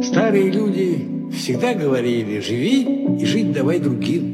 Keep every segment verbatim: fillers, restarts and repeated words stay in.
Старые люди всегда говорили: живи и жить давай другим.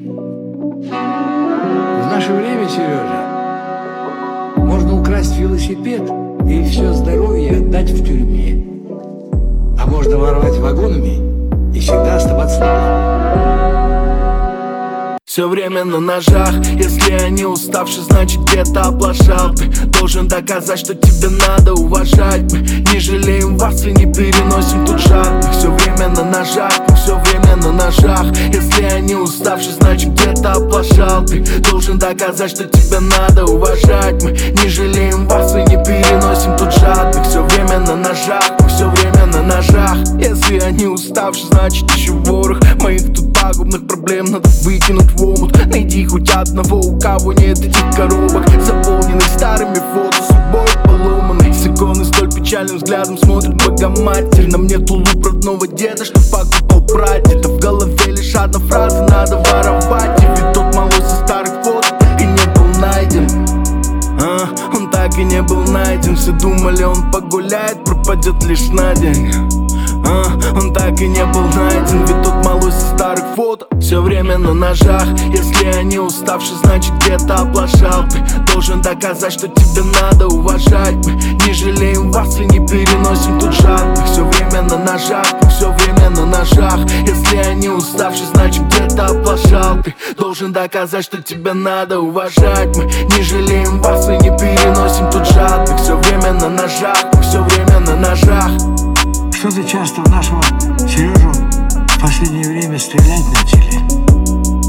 В наше время, Сережа, можно украсть велосипед и все здоровье отдать в тюрьме. А можно воровать вагонами и всегда оставаться на плаву. Все время на ножах. Если они уставшие, значит где-то оплошал. Ты должен доказать, что тебе надо уважать. Мы не жалеем вас и не переносим тут жадных. Все время на ножах, мы все время на ножах. Если они уставшие, значит где-то оплошал. Ты должен доказать, что тебе надо уважать. Мы не жалеем вас и не переносим тут жадных. Все время на ножах, мы все время на ножах. Если они уставшие, значит еще ворох моих тут пагубных проблем надо выкинуть в омут. Найди хоть одного, у кого нет этих коробок, заполненных старыми фото, судьбой поломанной. С иконы столь печальным взглядом смотрит Богоматерь. Нам нет улыб родного деда, что покупал прадеда. В голове лишь одна фраза: надо воровать. И ведь тот малой со старых фото так и не был найден. а, Он так и не был найден. Все думали, он погуляет, пропадет лишь на день. А, он так и не был найден, ведь тот малой со старых фото все время на ножах. Если они уставшие, значит где-то оплошал. Ты должен доказать, что тебе надо уважать. Мы не жалеем вас и не переносим тут жадных. Все время на ножах, мы все время на ножах. Если они уставшие, значит где-то оплошал. Ты должен доказать, что тебе надо уважать. Мы не жалеем вас и не переносим тут жадных. Все время на ножах, мы все время на ножах. Что-то часто в нашего Сережу в последнее время стрелять начали.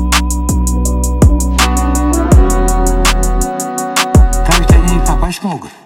Там ведь они и попасть могут.